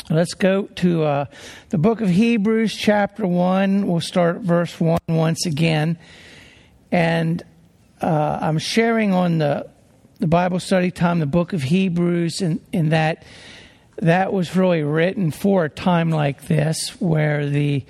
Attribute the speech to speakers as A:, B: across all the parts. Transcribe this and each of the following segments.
A: Let's go to the book of Hebrews, chapter 1. We'll start at verse 1 once again. And I'm sharing on the Bible study time, the book of Hebrews, in that was really written for a time like this, where the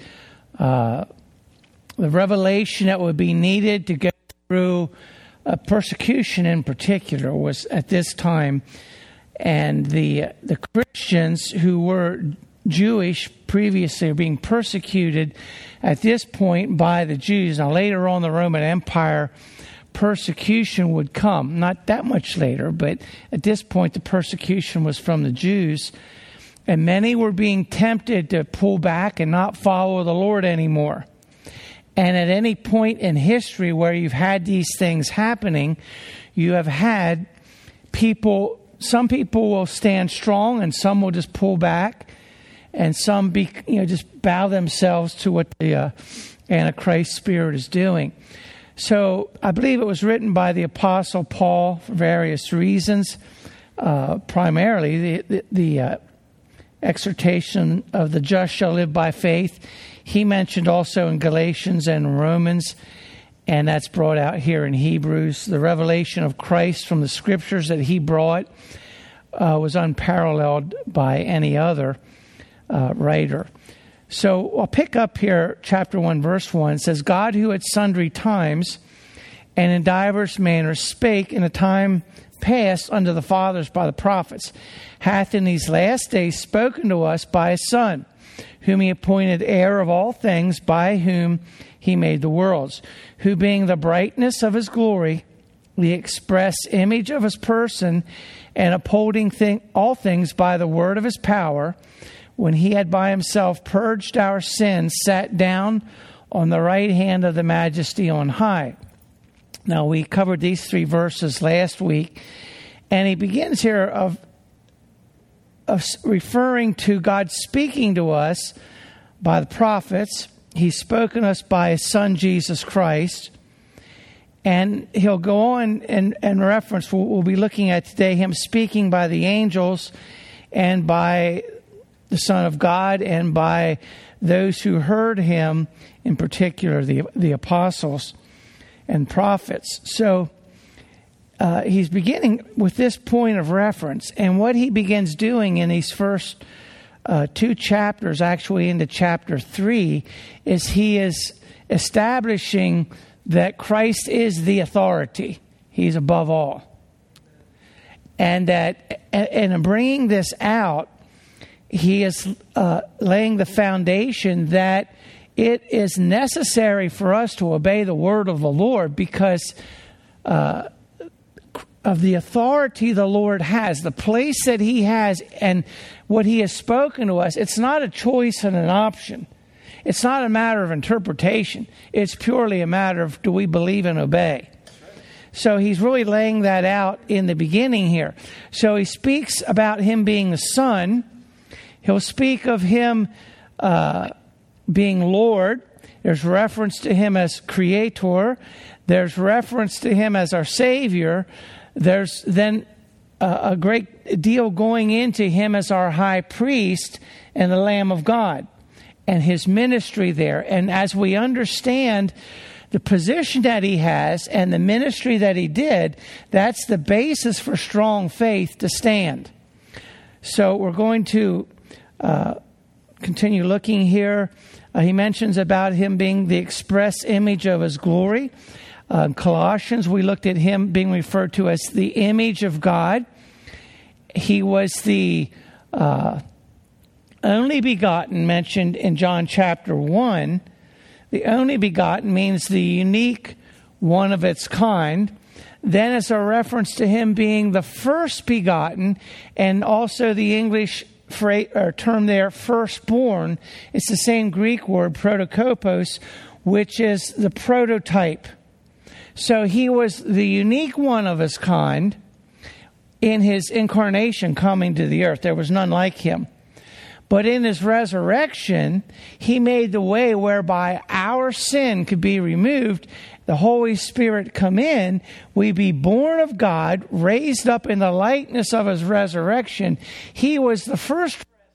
A: revelation that would be needed to go through persecution in particular was at this time. And the Christians who were Jewish previously are being persecuted at this point by the Jews. Now, later on, the Roman Empire persecution would come. Not that much later, but at this point, the persecution was from the Jews. And many were being tempted to pull back and not follow the Lord anymore. And at any point in history where you've had these things happening, you have had people. Some people will stand strong, and some will just pull back, and some just bow themselves to what the Antichrist spirit is doing. So I believe it was written by the Apostle Paul for various reasons. Primarily, the exhortation of the just shall live by faith. He mentioned also in Galatians and Romans, and that's brought out here in Hebrews. The revelation of Christ from the scriptures that he brought was unparalleled by any other writer. So I'll pick up here, chapter 1, verse 1. It says, God, who at sundry times and in divers manners spake in a time past unto the fathers by the prophets, hath in these last days spoken to us by his Son, whom he appointed heir of all things, by whom he made the worlds, who being the brightness of his glory, the express image of his person, and upholding all things by the word of his power, when he had by himself purged our sins, sat down on the right hand of the majesty on high. Now, we covered these three verses last week, and he begins here of referring to God speaking to us by the prophets. He's spoken to us by his Son, Jesus Christ. And he'll go on and reference, we'll be looking at today, him speaking by the angels and by the Son of God and by those who heard him, in particular the apostles and prophets. So he's beginning with this point of reference. And what he begins doing in these first two chapters, actually into chapter 3, is he is establishing that Christ is the authority. He's above all. And that, and in bringing this out, he is laying the foundation that it is necessary for us to obey the word of the Lord because of the authority the Lord has, the place that he has, and what he has spoken to us. It's not a choice and an option. It's not a matter of interpretation. It's purely a matter of, do we believe and obey? So he's really laying that out in the beginning here. So he speaks about him being the Son. He'll speak of him being Lord. There's reference to him as Creator. There's reference to him as our Savior. There's then a great deal going into him as our High Priest and the Lamb of God, and his ministry there. And as we understand the position that he has and the ministry that he did, that's the basis for strong faith to stand. So we're going to continue looking here. He mentions about him being the express image of his glory. In Colossians, we looked at him being referred to as the image of God. He was the only begotten, mentioned in John chapter 1. The only begotten means the unique one of its kind. Then it's a reference to him being the first begotten, and also the English phrase or term there, firstborn. It's the same Greek word, protokopos, which is the prototype. So he was the unique one of his kind in his incarnation coming to the earth. There was none like him. But in his resurrection, he made the way whereby our sin could be removed, the Holy Spirit come in, we be born of God, raised up in the likeness of his resurrection. He was the first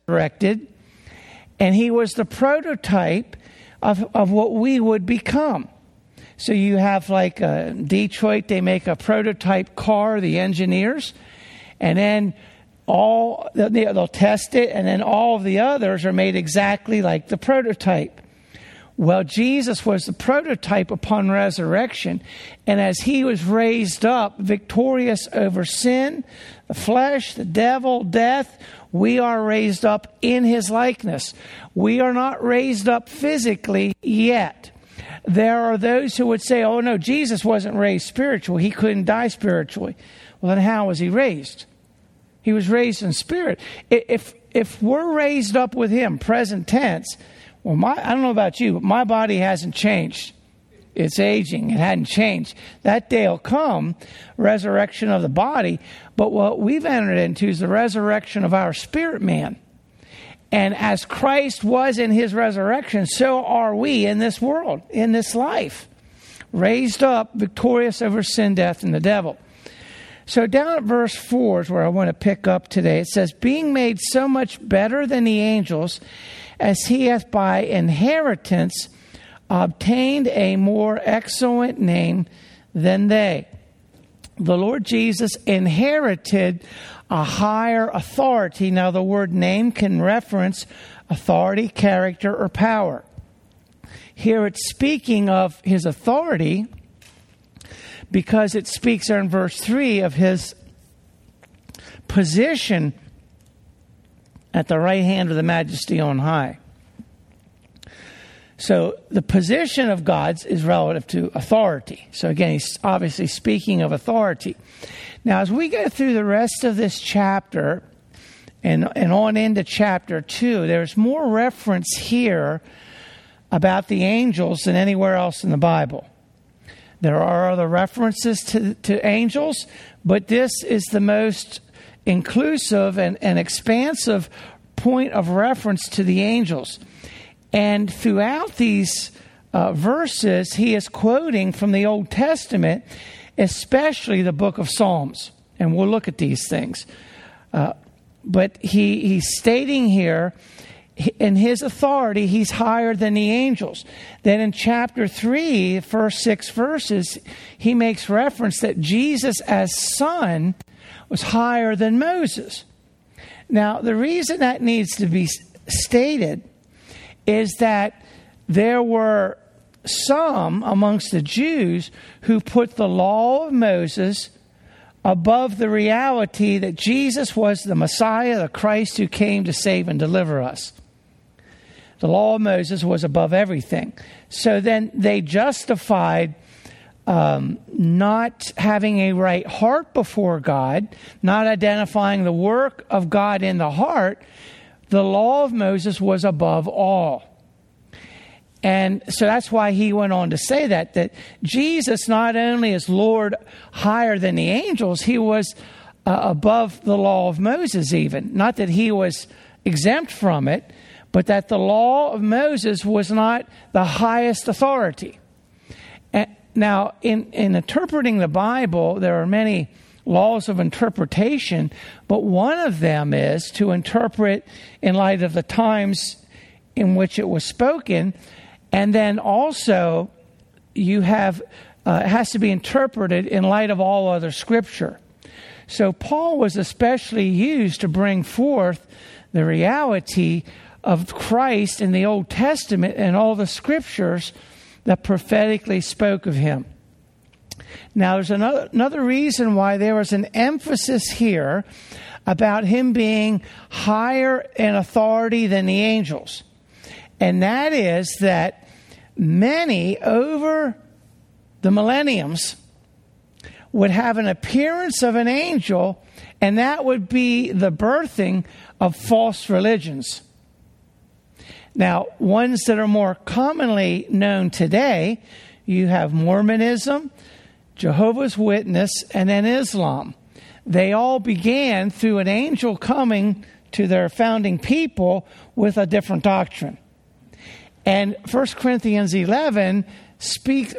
A: resurrected, and he was the prototype of what we would become. So you have like Detroit, they make a prototype car, the engineers, and then they'll test it, and then all of the others are made exactly like the prototype. Well, Jesus was the prototype upon resurrection, and as he was raised up, victorious over sin, the flesh, the devil, death, we are raised up in his likeness. We are not raised up physically yet. There are those who would say, oh no, Jesus wasn't raised spiritually. He couldn't die spiritually. Well, then how was he raised? He was raised in spirit. If we're raised up with him, present tense, well, I don't know about you, but my body hasn't changed. It's aging. It hadn't changed. That day will come, resurrection of the body. But what we've entered into is the resurrection of our spirit man. And as Christ was in his resurrection, so are we in this world, in this life. Raised up, victorious over sin, death, and the devil. So down at verse 4 is where I want to pick up today. It says, being made so much better than the angels, as he hath by inheritance obtained a more excellent name than they. The Lord Jesus inherited a higher authority. Now the word name can reference authority, character, or power. Here it's speaking of his authority because it speaks there in verse 3 of his position at the right hand of the Majesty on high. So the position of God's is relative to authority. So again, he's obviously speaking of authority. Now, as we go through the rest of this chapter and on into chapter 2, there's more reference here about the angels than anywhere else in the Bible. There are other references to angels, but this is the most inclusive and expansive point of reference to the angels. And throughout these verses, he is quoting from the Old Testament, especially the book of Psalms. And we'll look at these things. But he's stating here, in his authority, he's higher than the angels. Then in chapter 3, first 6 verses, he makes reference that Jesus as son was higher than Moses. Now, the reason that needs to be stated is that there were some amongst the Jews who put the law of Moses above the reality that Jesus was the Messiah, the Christ who came to save and deliver us. The law of Moses was above everything. So then they justified not having a right heart before God, not identifying the work of God in the heart. The law of Moses was above all. And so that's why he went on to say that Jesus not only is Lord higher than the angels, he was above the law of Moses even. Not that he was exempt from it, but that the law of Moses was not the highest authority. Now, in interpreting the Bible, there are many laws of interpretation, but one of them is to interpret in light of the times in which it was spoken, and then also you have it has to be interpreted in light of all other Scripture. So Paul was especially used to bring forth the reality of Christ in the Old Testament and all the Scriptures that prophetically spoke of him. Now, there's another reason why there was an emphasis here about him being higher in authority than the angels. And that is that many over the millenniums would have an appearance of an angel, and that would be the birthing of false religions. Now, ones that are more commonly known today, you have Mormonism, Jehovah's Witness, and then Islam. They all began through an angel coming to their founding people with a different doctrine. And 2 Corinthians 11 speaks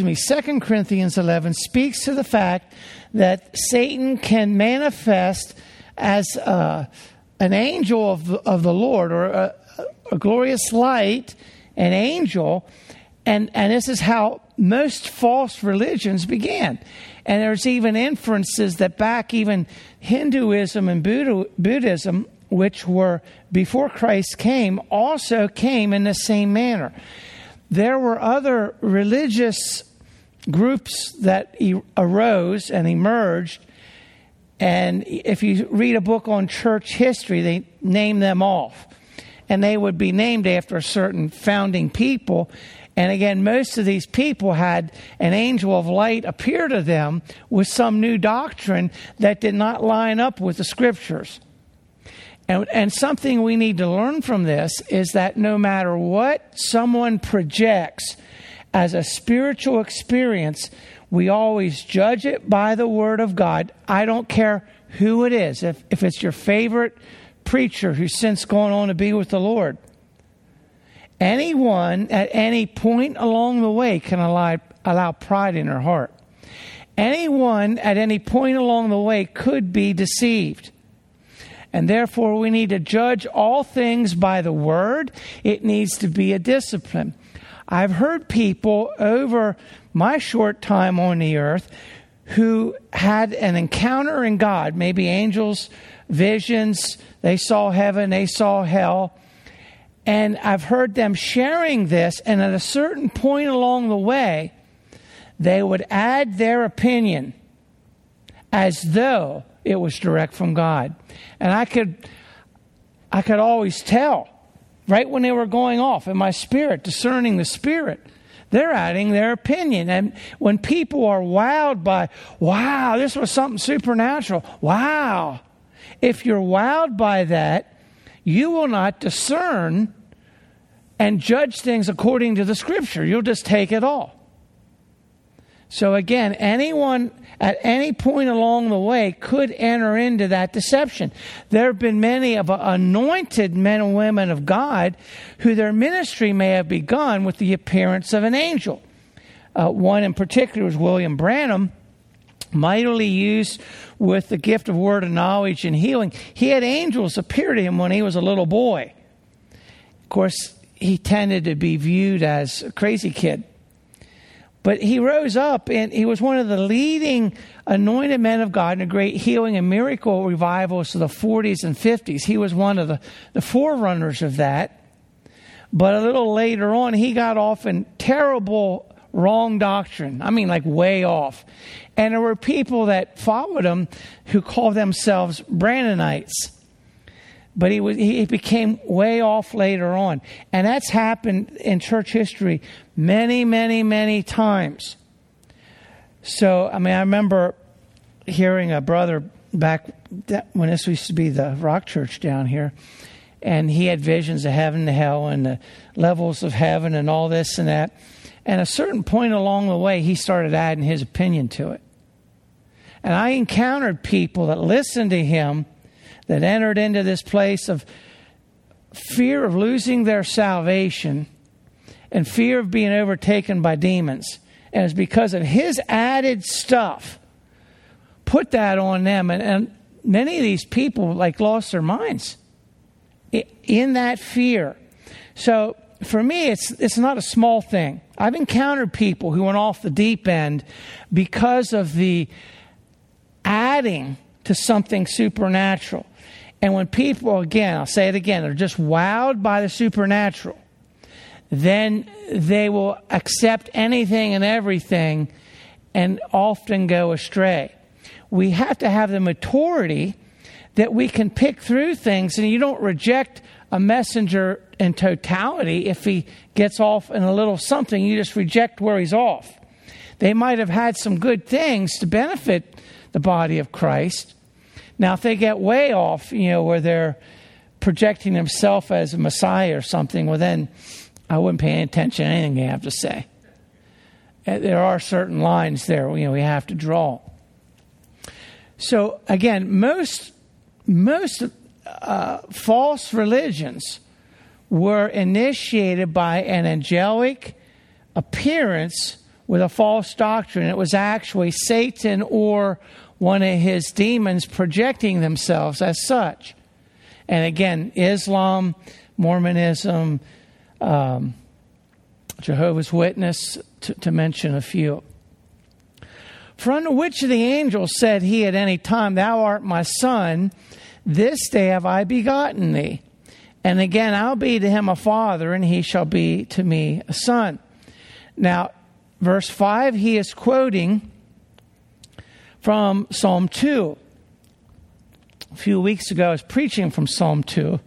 A: to the fact that Satan can manifest as an angel of the Lord, or a glorious light, an angel, and this is how most false religions began. And there's even inferences that back even Hinduism and Buddhism, which were before Christ came, also came in the same manner. There were other religious groups that arose and emerged, and if you read a book on church history, they name them off. And they would be named after certain founding people. And again, most of these people had an angel of light appear to them with some new doctrine that did not line up with the Scriptures. And something we need to learn from this is that no matter what someone projects as a spiritual experience, we always judge it by the Word of God. I don't care who it is. If it's your favorite preacher who's since gone on to be with the Lord, anyone at any point along the way can allow pride in their heart. Anyone at any point along the way could be deceived. And therefore, we need to judge all things by the Word. It needs to be a discipline. I've heard people over my short time on the earth who had an encounter in God, maybe angels, visions, they saw heaven, they saw hell. And I've heard them sharing this, and at a certain point along the way, they would add their opinion as though it was direct from God. And I could always tell, right when they were going off in my spirit, discerning the Spirit, they're adding their opinion. And when people are wowed by, wow, this was something supernatural, wow. If you're wowed by that, you will not discern and judge things according to the Scripture. You'll just take it all. So again, anyone at any point along the way could enter into that deception. There have been many of anointed men and women of God who their ministry may have begun with the appearance of an angel. One in particular was William Branham, mightily used with the gift of word of knowledge and healing. He had angels appear to him when he was a little boy. Of course, he tended to be viewed as a crazy kid. But he rose up, and he was one of the leading anointed men of God in a great healing and miracle revivals of the 40s and 50s. He was one of the forerunners of that. But a little later on, he got off in terrible wrong doctrine. I mean, like way off. And there were people that followed him who called themselves Brandonites. But he became way off later on. And that's happened in church history many, many, many times. So, I remember hearing a brother back when this used to be the Rock Church down here. And he had visions of heaven and hell and the levels of heaven and all this and that. And at a certain point along the way, he started adding his opinion to it. And I encountered people that listened to him that entered into this place of fear of losing their salvation and fear of being overtaken by demons. And it's because of his added stuff. Put that on them. And many of these people lost their minds in that fear. So for me, it's not a small thing. I've encountered people who went off the deep end because of the adding to something supernatural. And when people, again, I'll say it again, are just wowed by the supernatural, then they will accept anything and everything and often go astray. We have to have the maturity that we can pick through things, and you don't reject a messenger in totality. If he gets off in a little something, you just reject where he's off. They might have had some good things to benefit the body of Christ. Now, if they get way off, where they're projecting themselves as a Messiah or something, well, then I wouldn't pay any attention to anything they have to say. There are certain lines there, we have to draw. So, again, most false religions were initiated by an angelic appearance with a false doctrine. It was actually Satan or one of his demons projecting themselves as such. And again, Islam, Mormonism, Jehovah's Witness, to mention a few. For unto which of the angels said he at any time, Thou art my son, this day have I begotten thee. And again, I'll be to him a father, and he shall be to me a son. Now, verse 5, he is quoting from Psalm 2. A few weeks ago, I was preaching from Psalm 2.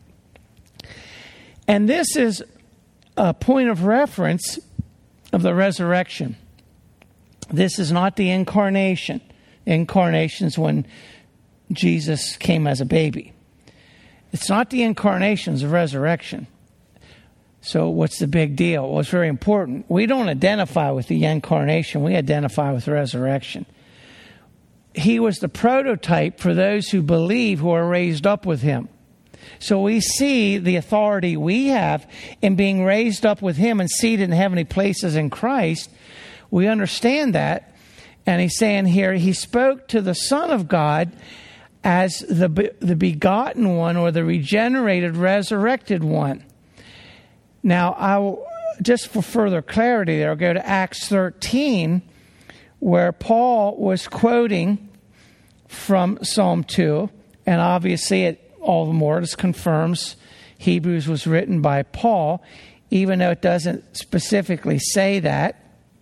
A: And this is a point of reference of the resurrection. This is not the incarnation. Incarnation is when Jesus came as a baby. It's not the incarnation, it's the resurrection. So what's the big deal? Well, it's very important. We don't identify with the incarnation. We identify with the resurrection. He was the prototype for those who believe, who are raised up with him. So we see the authority we have in being raised up with him and seated in heavenly places in Christ. We understand that. And he's saying here, he spoke to the Son of God as the begotten one, or the regenerated, resurrected one. Now, I'll, just for further clarity there, I'll go to Acts 13, where Paul was quoting from Psalm 2. And obviously, all the more, this confirms Hebrews was written by Paul, even though it doesn't specifically say that.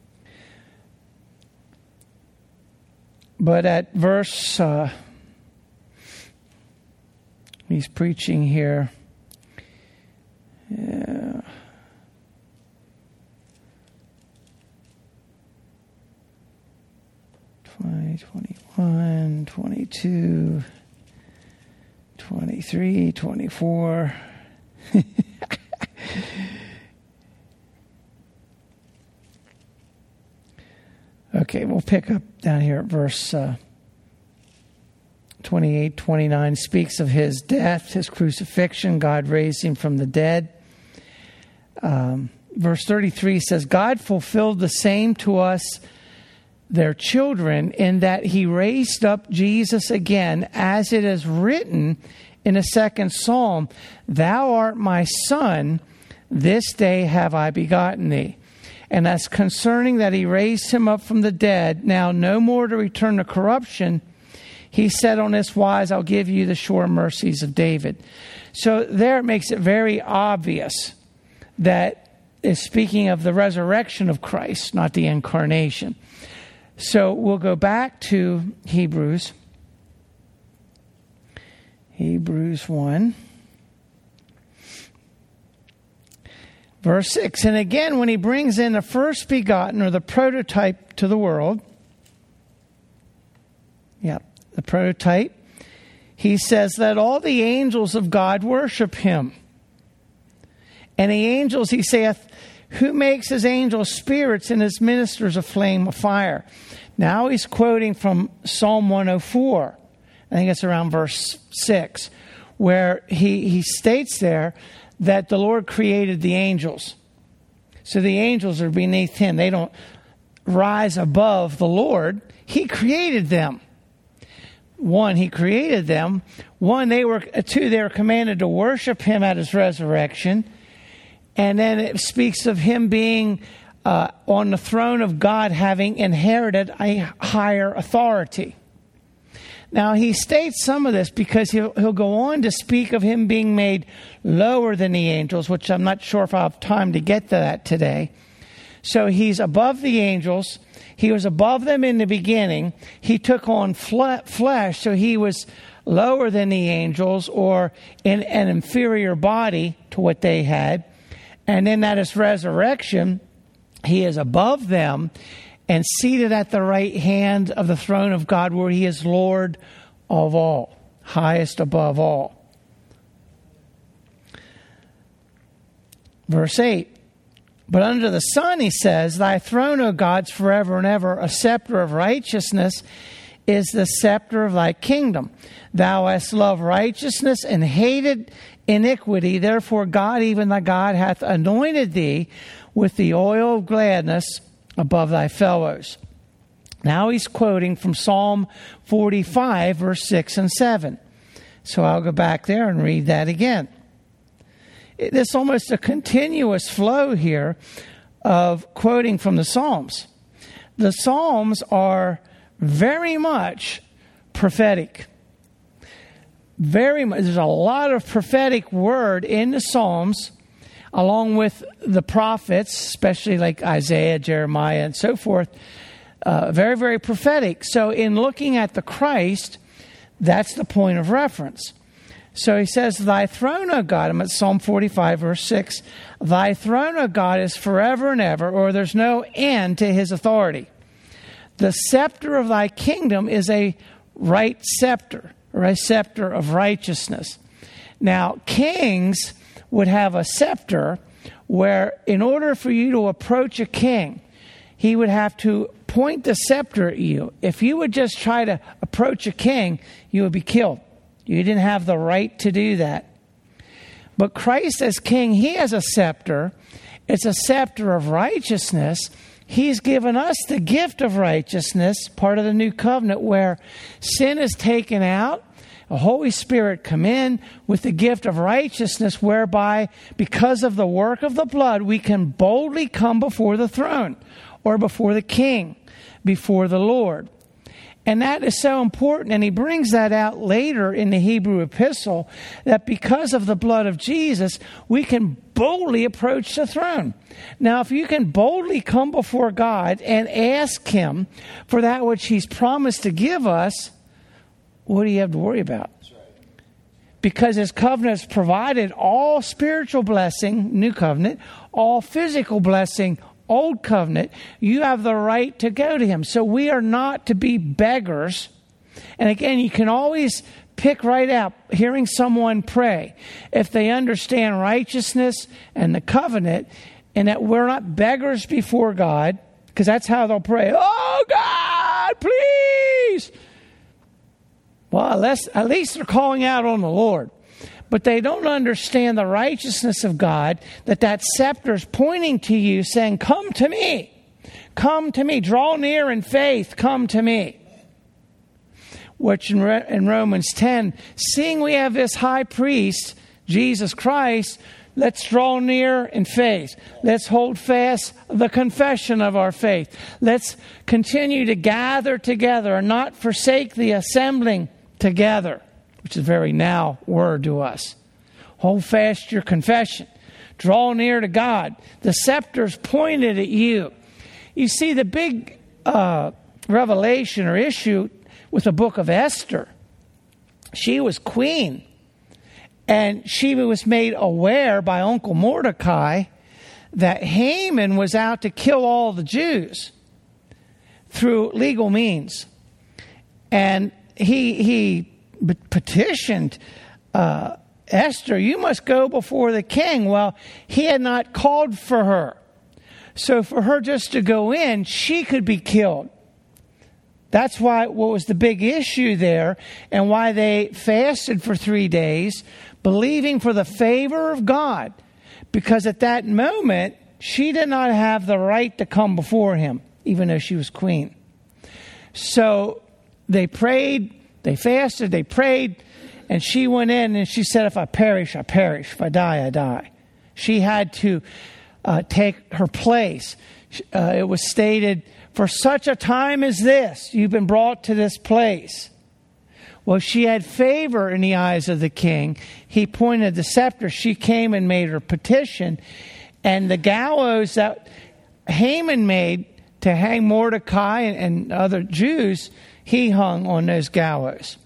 A: But at verse... he's preaching here. 20, 21, 22, 23, 24. Okay, we'll pick up down here at verse 28, 29, speaks of his death, his crucifixion. God raised him from the dead. Verse 33 says, God fulfilled the same to us, their children, in that he raised up Jesus again, as it is written in the second psalm, Thou art my son, this day have I begotten thee. And as concerning that he raised him up from the dead, now no more to return to corruption, he said on this wise, I'll give you the sure mercies of David. So there it makes it very obvious that it's speaking of the resurrection of Christ, not the incarnation. So we'll go back to Hebrews 1. Verse 6, and again, when he brings in the first begotten, or the prototype, to the world, the prototype, he says that all the angels of God worship him. And the angels, he saith, who makes his angels spirits and his ministers a flame of fire. Now he's quoting from Psalm 104. I think it's around verse 6, where he states there that the Lord created the angels. So the angels are beneath him. They don't rise above the Lord. He created them. One, he created them. Two, they were commanded to worship him at his resurrection. And then it speaks of him being on the throne of God, having inherited a higher authority. Now, he states some of this because he'll go on to speak of him being made lower than the angels, which I'm not sure if I'll have time to get to that today. So he's above the angels. He was above them in the beginning. He took on flesh, so he was lower than the angels, or in an inferior body to what they had. And then at his resurrection, he is above them and seated at the right hand of the throne of God, where he is Lord of all, highest above all. Verse 8, but under the Son, he says, Thy throne, O God, is forever and ever. A scepter of righteousness is the scepter of thy kingdom. Thou hast loved righteousness and hated iniquity. Therefore God, even thy God, hath anointed thee with the oil of gladness above thy fellows. Now he's quoting from Psalm 45, verse 6 and 7. So I'll go back there and read that again. It's almost a continuous flow here of quoting from the Psalms. The Psalms are very much prophetic. Very much. There's a lot of prophetic word in the Psalms, along with the prophets, especially like Isaiah, Jeremiah, and so forth. Very, very prophetic. So in looking at the Christ, that's the point of reference. So he says, Thy throne, O God, I'm at Psalm 45, verse 6, Thy throne, O God, is forever and ever, or there's no end to his authority. The scepter of thy kingdom is a right scepter, or a scepter of righteousness. Now, kings would have a scepter where in order for you to approach a king, he would have to point the scepter at you. If you would just try to approach a king, you would be killed. You didn't have the right to do that. But Christ as king, he has a scepter. It's a scepter of righteousness. He's given us the gift of righteousness, part of the new covenant where sin is taken out. The Holy Spirit come in with the gift of righteousness whereby, because of the work of the blood, we can boldly come before the throne or before the King, before the Lord. And that is so important. And he brings that out later in the Hebrew epistle, that because of the blood of Jesus, we can boldly approach the throne. Now, if you can boldly come before God and ask him for that which he's promised to give us, what do you have to worry about? Because his covenant has provided all spiritual blessing, new covenant, all physical blessing, old covenant. You have the right to go to him. So we are not to be beggars. And again, you can always pick right out hearing someone pray if they understand righteousness and the covenant, and that we're not beggars before God, because that's how they'll pray. Oh God, please. Well, at least they're calling out on the Lord. But they don't understand the righteousness of God, that scepter is pointing to you, saying, come to me. Come to me. Draw near in faith. Come to me. Which in Romans 10, seeing we have this high priest, Jesus Christ, let's draw near in faith. Let's hold fast the confession of our faith. Let's continue to gather together and not forsake the assembling together, which is a very now word to us. Hold fast your confession. Draw near to God. The scepter's pointed at you. You see, the big revelation or issue with the book of Esther, she was queen. And she was made aware by Uncle Mordecai that Haman was out to kill all the Jews through legal means. And he petitioned Esther, you must go before the king. Well, he had not called for her. So for her just to go in, she could be killed. That's why what was the big issue there, and why they fasted for 3 days, believing for the favor of God. Because at that moment, she did not have the right to come before him, even though she was queen. So they prayed, they fasted, they prayed, and she went in and she said, if I perish, I perish. If I die, I die. She had to take her place. It was stated, for such a time as this, you've been brought to this place. Well, she had favor in the eyes of the king. He pointed the scepter. She came and made her petition. And the gallows that Haman made to hang Mordecai and other Jews, he hung on those gallows.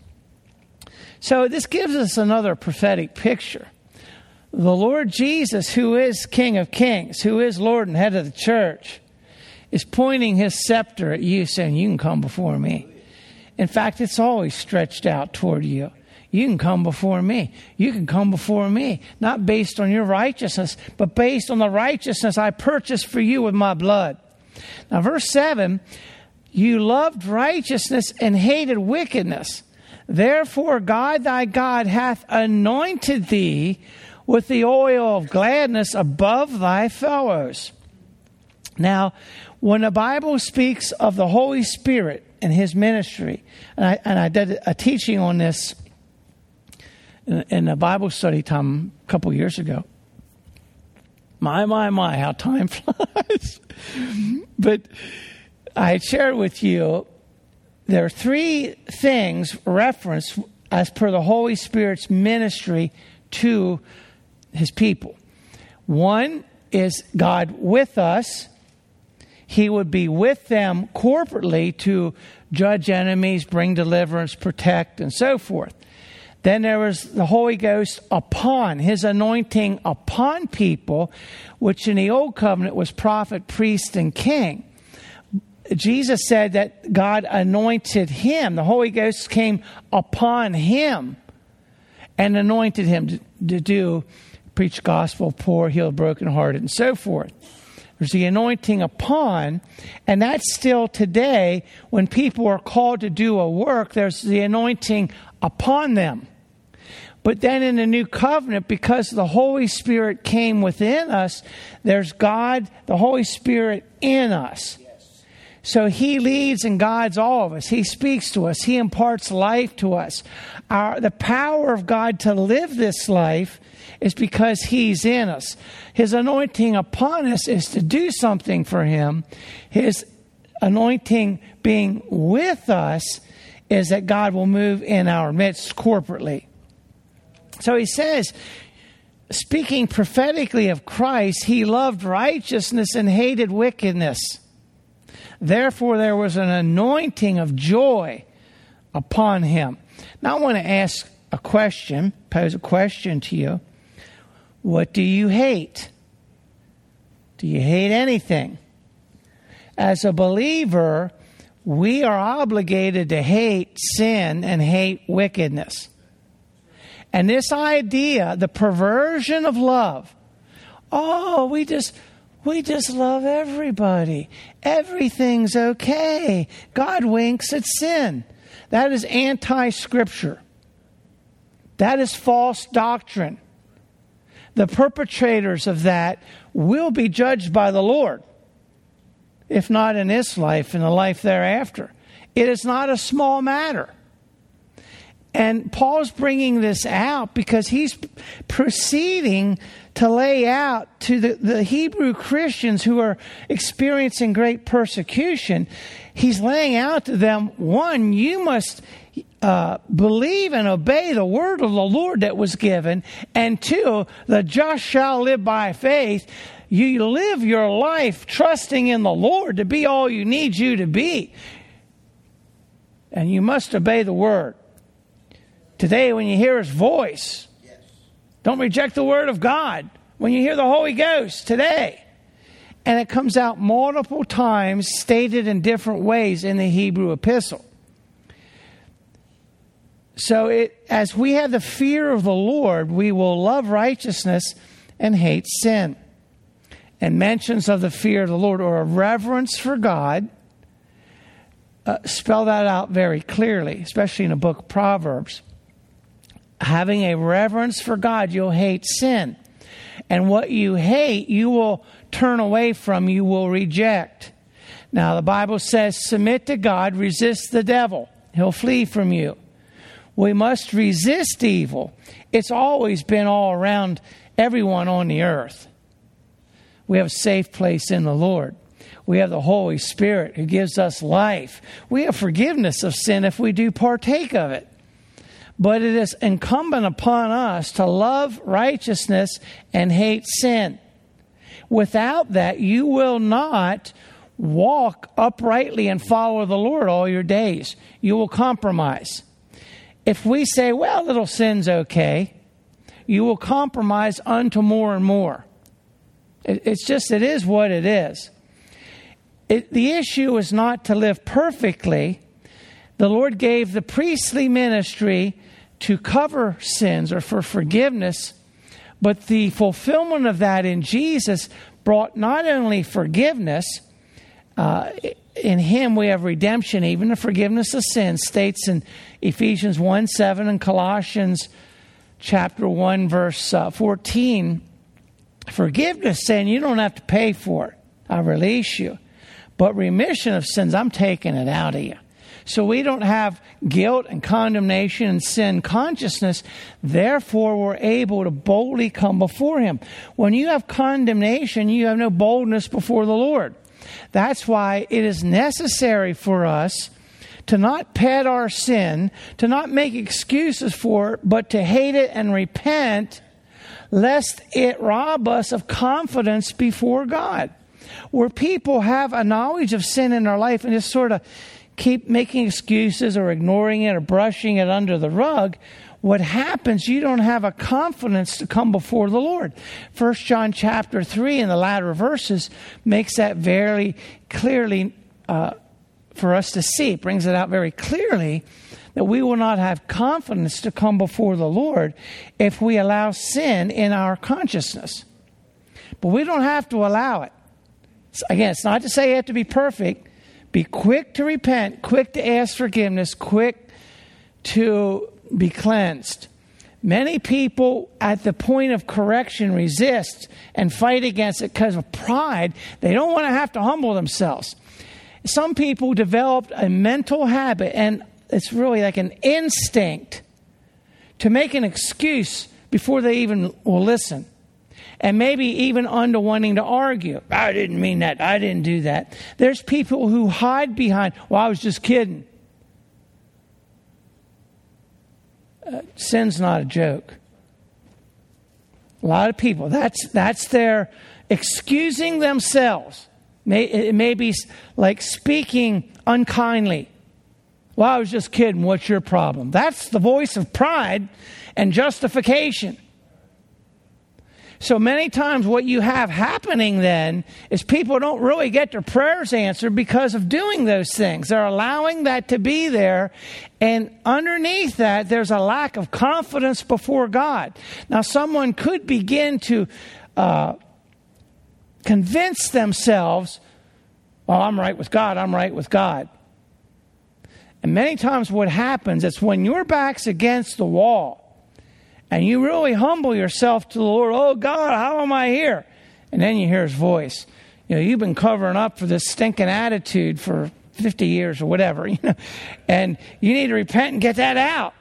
A: So this gives us another prophetic picture. The Lord Jesus, who is King of Kings, who is Lord and head of the church, is pointing his scepter at you, saying, you can come before me. In fact, it's always stretched out toward you. You can come before me. You can come before me. Not based on your righteousness, but based on the righteousness I purchased for you with my blood. Now, verse 7, you loved righteousness and hated wickedness. Therefore, God thy God hath anointed thee with the oil of gladness above thy fellows. Now, when the Bible speaks of the Holy Spirit and his ministry, and I did a teaching on this in a Bible study time a couple years ago. My, how time flies. But I had shared with you, there are three things referenced as per the Holy Spirit's ministry to his people. One is God with us. He would be with them corporately to judge enemies, bring deliverance, protect, and so forth. Then there was the Holy Ghost upon, his anointing upon people, which in the Old Covenant was prophet, priest, and king. Jesus said that God anointed him. The Holy Ghost came upon him and anointed him to preach gospel, poor, heal brokenhearted, and so forth. There's the anointing upon, and that's still today when people are called to do a work, there's the anointing upon them. But then in the new covenant, because the Holy Spirit came within us, there's God, the Holy Spirit in us. So he leads and guides all of us. He speaks to us. He imparts life to us. The power of God to live this life is because he's in us. His anointing upon us is to do something for him. His anointing being with us is that God will move in our midst corporately. So he says, speaking prophetically of Christ, he loved righteousness and hated wickedness. Therefore, there was an anointing of joy upon him. Now, I want to ask a question, pose a question to you. What do you hate? Do you hate anything? As a believer, we are obligated to hate sin and hate wickedness. And this idea, the perversion of love, we just love everybody. Everything's okay. God winks at sin. That is anti-scripture. That is false doctrine. The perpetrators of that will be judged by the Lord, if not in this life, in the life thereafter. It is not a small matter. And Paul's bringing this out because he's proceeding to lay out to the Hebrew Christians who are experiencing great persecution. He's laying out to them, one, you must believe and obey the word of the Lord that was given. And two, the just shall live by faith. You live your life trusting in the Lord to be all you need you to be. And you must obey the word. Today, when you hear his voice, don't reject the word of God. When you hear the Holy Ghost today, and it comes out multiple times, stated in different ways in the Hebrew epistle. So as we have the fear of the Lord, we will love righteousness and hate sin. And mentions of the fear of the Lord or a reverence for God spell that out very clearly, especially in the book of Proverbs. Having a reverence for God, you'll hate sin. And what you hate, you will turn away from, you will reject. Now, the Bible says, submit to God, resist the devil. He'll flee from you. We must resist evil. It's always been all around everyone on the earth. We have a safe place in the Lord. We have the Holy Spirit who gives us life. We have forgiveness of sin if we do partake of it. But it is incumbent upon us to love righteousness and hate sin. Without that, you will not walk uprightly and follow the Lord all your days. You will compromise. If we say, well, little sin's okay, you will compromise unto more and more. It is what it is. The issue is not to live perfectly. The Lord gave the priestly ministry to cover sins or for forgiveness, but the fulfillment of that in Jesus brought not only forgiveness, in him we have redemption, even the forgiveness of sins, states in Ephesians 1:7 and Colossians chapter 1 verse 14, forgiveness saying you don't have to pay for it, I release you. But remission of sins, I'm taking it out of you. so we don't have guilt and condemnation and sin consciousness. Therefore, we're able to boldly come before him. When you have condemnation, you have no boldness before the Lord. That's why it is necessary for us to not pet our sin, to not make excuses for it, but to hate it and repent, lest it rob us of confidence before God. Where people have a knowledge of sin in their life and just sort of keep making excuses or ignoring it or brushing it under the rug, what happens, you don't have a confidence to come before the Lord. 1 John chapter 3 in the latter verses makes that very clearly for us to see. It brings it out very clearly that we will not have confidence to come before the Lord if we allow sin in our consciousness. But we don't have to allow it. Again, it's not to say you have to be perfect. Be quick to repent, quick to ask forgiveness, quick to be cleansed. Many people at the point of correction resist and fight against it because of pride. They don't want to have to humble themselves. Some people developed a mental habit, and it's really like an instinct to make an excuse before they even will listen. And maybe even under wanting to argue. I didn't mean that. I didn't do that. There's people who hide behind, well, I was just kidding. Sin's not a joke. A lot of people, that's their excusing themselves. It may be like speaking unkindly. Well, I was just kidding. What's your problem? That's the voice of pride and justification. So many times what you have happening then is people don't really get their prayers answered because of doing those things. They're allowing that to be there. And underneath that, there's a lack of confidence before God. Now, someone could begin to convince themselves, well, I'm right with God, I'm right with God. And many times what happens is when your back's against the wall, and you really humble yourself to the Lord. Oh, God, how am I here? And then you hear his voice. You know, you've been covering up for this stinking attitude for 50 years or whatever. And you need to repent and get that out.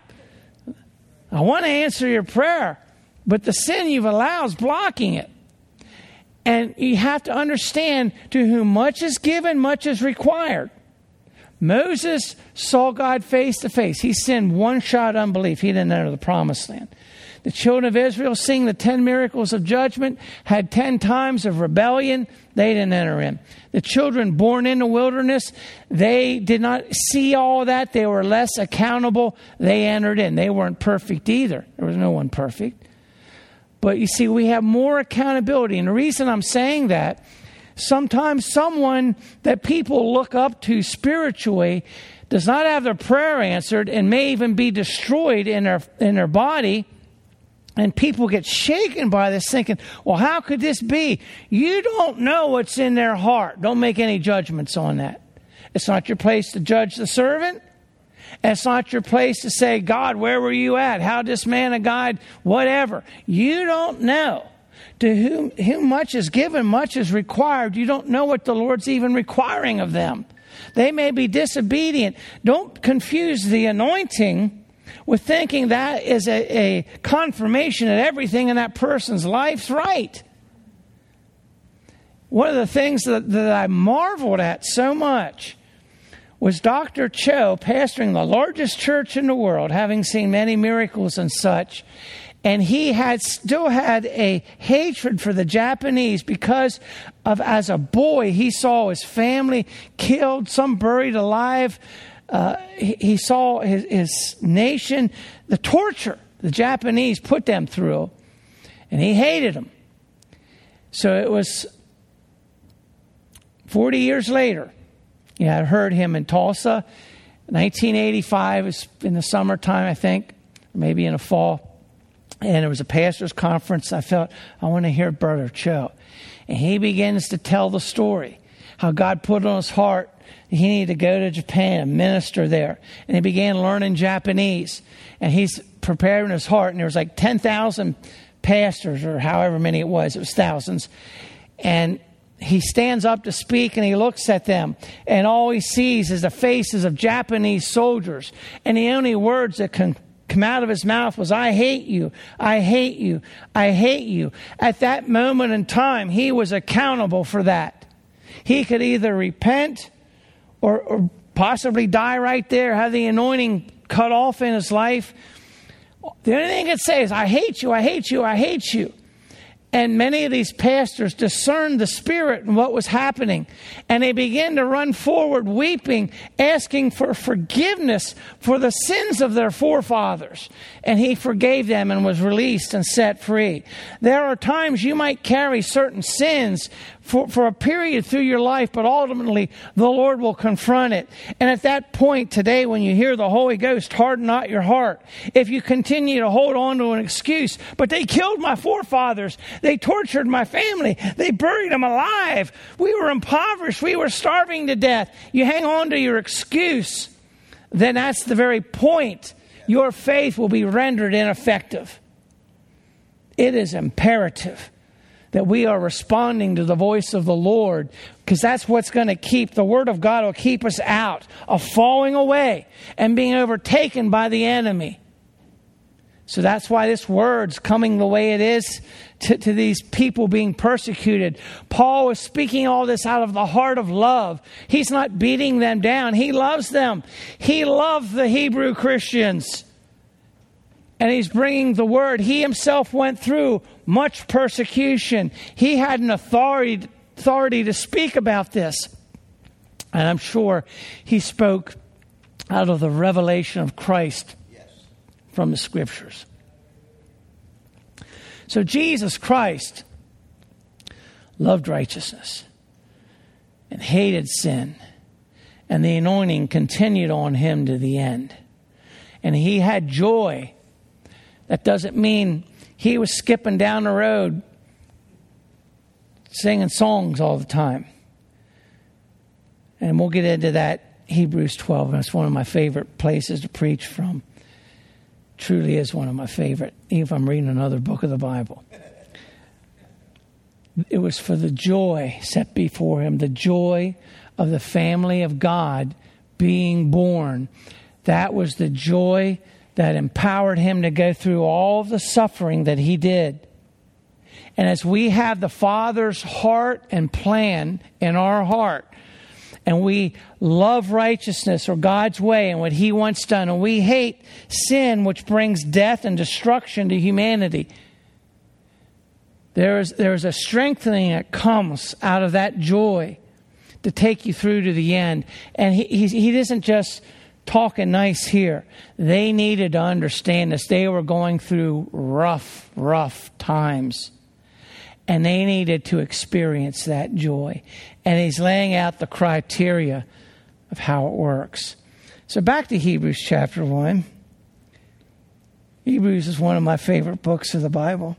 A: I want to answer your prayer, but the sin you've allowed is blocking it. And you have to understand, to whom much is given, much is required. Moses saw God face to face. He sinned one shot unbelief. He didn't enter the promised land. The children of Israel, seeing the 10 miracles of judgment, had 10 times of rebellion. They didn't enter in. The children born in the wilderness, they did not see all that. They were less accountable. They entered in. They weren't perfect either. There was no one perfect. But you see, we have more accountability. And the reason I'm saying that, sometimes someone that people look up to spiritually does not have their prayer answered and may even be destroyed in their body. And people get shaken by this thinking, well, how could this be? You don't know what's in their heart. Don't make any judgments on that. It's not your place to judge the servant. And it's not your place to say, God, where were you at? How this man of God, whatever. You don't know. To whom much is given, much is required. You don't know what the Lord's even requiring of them. They may be disobedient. Don't confuse the anointing with thinking that is a confirmation that everything in that person's life's right. One of the things that I marveled at so much was Dr. Cho pastoring the largest church in the world, having seen many miracles and such. And he still had a hatred for the Japanese because of, as a boy, he saw his family killed, some buried alive. He saw his nation, the torture the Japanese put them through, and he hated them. So it was 40 years later. I heard him in Tulsa, 1985. It was in the summertime, I think, maybe in the fall. And it was a pastor's conference. I felt, I want to hear Brother Cho. And he begins to tell the story, how God put on his heart he needed to go to Japan and minister there. And he began learning Japanese. And he's preparing his heart. And there was like 10,000 pastors, or however many it was thousands. And he stands up to speak and he looks at them, and all he sees is the faces of Japanese soldiers. And the only words that can come out of his mouth was, "I hate you, I hate you, I hate you." At that moment in time, he was accountable for that. He could either repent or possibly die right there, have the anointing cut off in his life. The only thing he could say is, "I hate you, I hate you, I hate you." And many of these pastors discerned the Spirit and what was happening. And they began to run forward weeping, asking for forgiveness for the sins of their forefathers. And he forgave them and was released and set free. There are times you might carry certain sins for a period through your life, but ultimately the Lord will confront it. And at that point today, when you hear the Holy Ghost, harden not your heart. If you continue to hold on to an excuse, "But they killed my forefathers, they tortured my family, they buried them alive, we were impoverished, we were starving to death," you hang on to your excuse, then that's the very point your faith will be rendered ineffective. It is imperative that we are responding to the voice of the Lord, because that's what's going to keep, the Word of God will keep us out of falling away and being overtaken by the enemy. So that's why this Word's coming the way it is to these people being persecuted. Paul is speaking all this out of the heart of love. He's not beating them down. He loves them. He loved the Hebrew Christians. And he's bringing the word. He himself went through much persecution. He had an authority to speak about this. And I'm sure he spoke out of the revelation of Christ from the Scriptures. So Jesus Christ loved righteousness and hated sin. And the anointing continued on him to the end. And he had joy. That doesn't mean he was skipping down the road singing songs all the time. And we'll get into that, Hebrews 12. And it's one of my favorite places to preach from. Truly is one of my favorite, even if I'm reading another book of the Bible. It was for the joy set before him, the joy of the family of God being born. That was the joy that empowered him to go through all of the suffering that he did. And as we have the Father's heart and plan in our heart, and we love righteousness or God's way and what he wants done, and we hate sin, which brings death and destruction to humanity, there's a strengthening that comes out of that joy to take you through to the end. And he isn't just talking nice here. They needed to understand this. They were going through rough times. And they needed to experience that joy. And he's laying out the criteria of how it works. So back to Hebrews chapter 1. Hebrews is one of my favorite books of the Bible.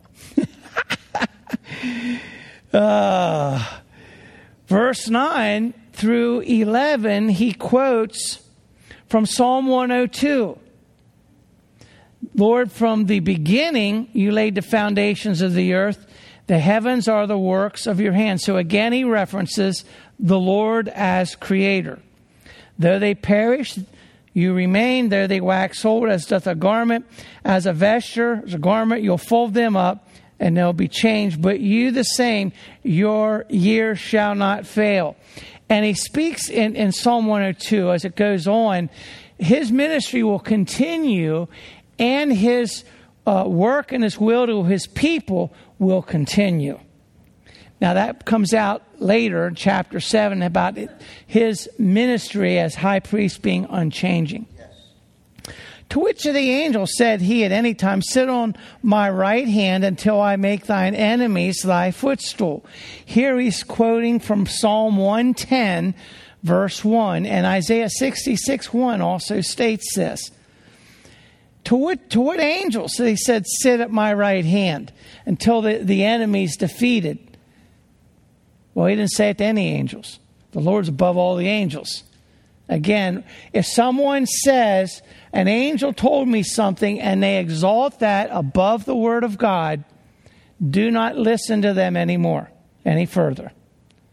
A: Verse 9 through 11, he quotes from Psalm 102. "Lord, from the beginning you laid the foundations of the earth. The heavens are the works of your hands." So again, he references the Lord as creator. "Though they perish, you remain. Though they wax old, as doth a garment, as a vesture, as a garment, you'll fold them up, and they'll be changed. But you the same, your year shall not fail." And he speaks in Psalm 102, as it goes on, his ministry will continue, and his work and his will to his people will continue. Now that comes out later in chapter 7 about his ministry as high priest being unchanging. Yes. "To which of the angels said he at any time, sit on my right hand until I make thine enemies thy footstool?" Here he's quoting from Psalm 110, verse 1. And Isaiah 66:1 also states this. To what angels? So he said, sit at my right hand until the enemy's defeated. Well, he didn't say it to any angels. The Lord's above all the angels. Again, if someone says, an angel told me something, and they exalt that above the word of God, do not listen to them anymore, any further.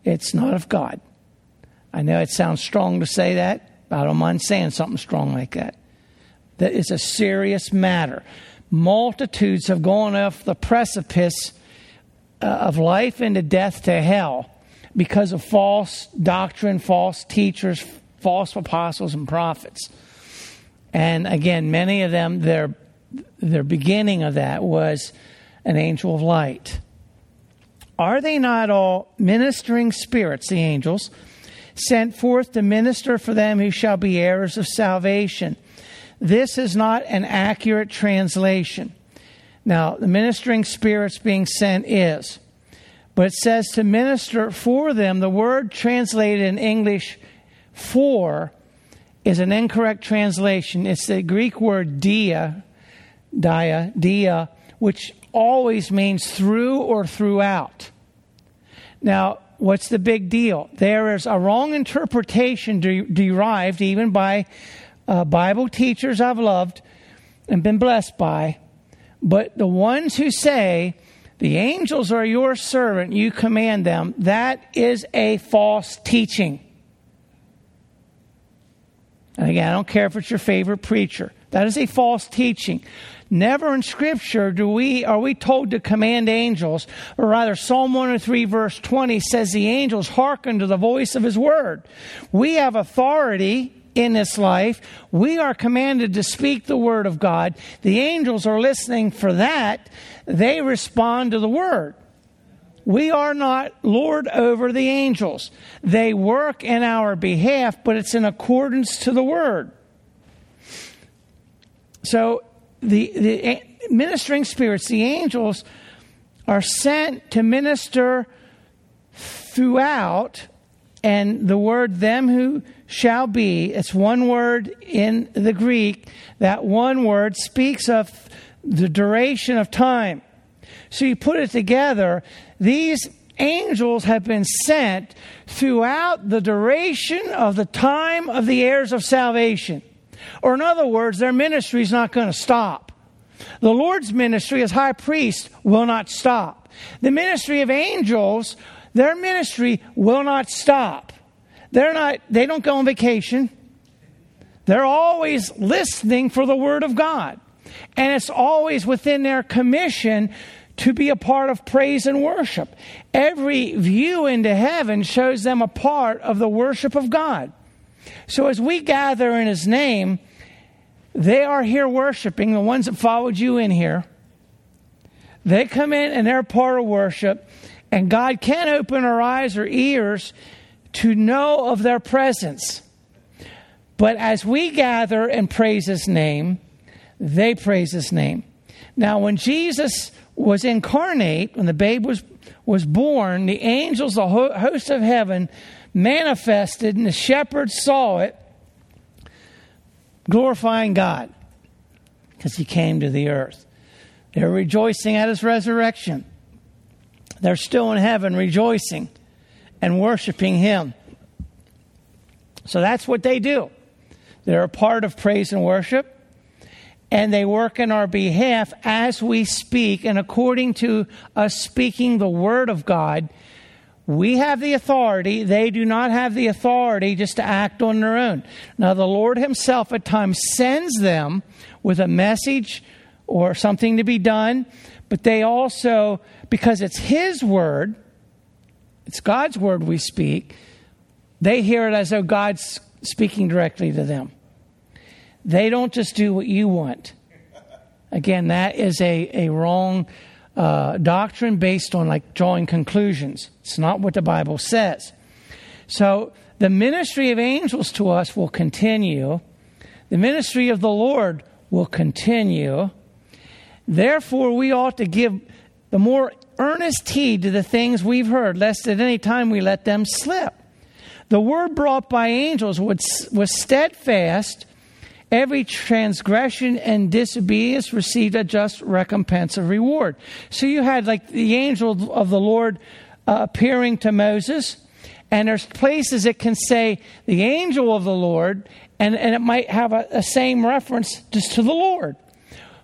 A: it's not of God. I know it sounds strong to say that, but I don't mind saying something strong like that. That is a serious matter. Multitudes have gone off the precipice of life into death to hell because of false doctrine, false teachers, false apostles and prophets. And again, many of them, their beginning of that was an angel of light. Are they not all ministering spirits, the angels, sent forth to minister for them who shall be heirs of salvation? This is not an accurate translation. Now, the ministering spirits being sent is, but it says to minister for them. The word translated in English for is an incorrect translation. It's the Greek word dia, which always means through or throughout. Now, what's the big deal? There is a wrong interpretation derived even by Bible teachers I've loved and been blessed by. But the ones who say, the angels are your servant, you command them, that is a false teaching. And again, I don't care if it's your favorite preacher. That is a false teaching. Never in Scripture are we told to command angels, or rather Psalm 103 verse 20 says the angels hearken to the voice of His word. We have authority in this life. We are commanded to speak the word of God. The angels are listening for that. They respond to the word. We are not Lord over the angels. They work in our behalf, but it's in accordance to the word. So the ministering spirits, the angels, are sent to minister throughout, and the word them who shall be, it's one word in the Greek. That one word speaks of the duration of time. So you put it together, these angels have been sent throughout the duration of the time of the heirs of salvation. Or in other words, their ministry is not going to stop. The Lord's ministry as high priest will not stop. The ministry of angels, their ministry will not stop. They don't go on vacation. They're always listening for the word of God. And it's always within their commission to be a part of praise and worship. Every view into heaven shows them a part of the worship of God. So as we gather in His name, they are here worshiping, the ones that followed you in here. They come in and they're part of worship. And God can open our eyes or ears to know of their presence. But as we gather and praise His name, they praise His name. Now, when Jesus was incarnate, when the babe was born, the angels, the host of heaven, manifested, and the shepherds saw it, glorifying God because He came to the earth. They're rejoicing at His resurrection. They're still in heaven rejoicing and worshiping Him. So that's what they do. They're a part of praise and worship. And they work in our behalf as we speak. And according to us speaking the word of God, we have the authority. They do not have the authority just to act on their own. Now, the Lord Himself at times sends them with a message or something to be done. But they also, because it's His word, it's God's word we speak, they hear it as though God's speaking directly to them. They don't just do what you want. Again, that is a wrong doctrine based on like drawing conclusions. It's not what the Bible says. So the ministry of angels to us will continue. The ministry of the Lord will continue. Therefore, we ought to give the more earnest heed to the things we've heard, lest at any time we let them slip. The word brought by angels was steadfast. Every transgression and disobedience received a just recompense of reward. So you had like the angel of the Lord appearing to Moses. And there's places it can say the angel of the Lord, and it might have a same reference just to the Lord.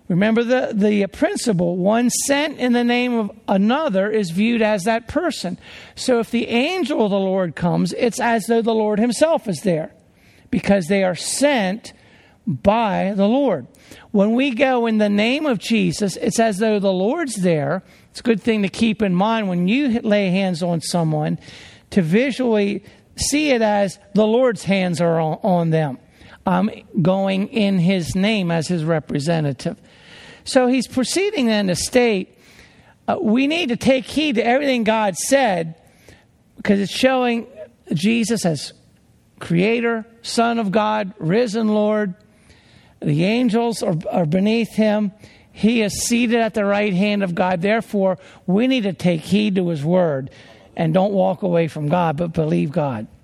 A: Remember the principle, one sent in the name of another is viewed as that person. So if the angel of the Lord comes, it's as though the Lord himself is there, because they are sent by the Lord. When we go in the name of Jesus, it's as though the Lord's there. It's a good thing to keep in mind when you lay hands on someone, to visually see it as the Lord's hands are on them. Going in his name as his representative. So he's proceeding then to state, we need to take heed to everything God said, because it's showing Jesus as Creator, Son of God, risen Lord. The angels are beneath him. He is seated at the right hand of God. Therefore, we need to take heed to his word and don't walk away from God, but believe God.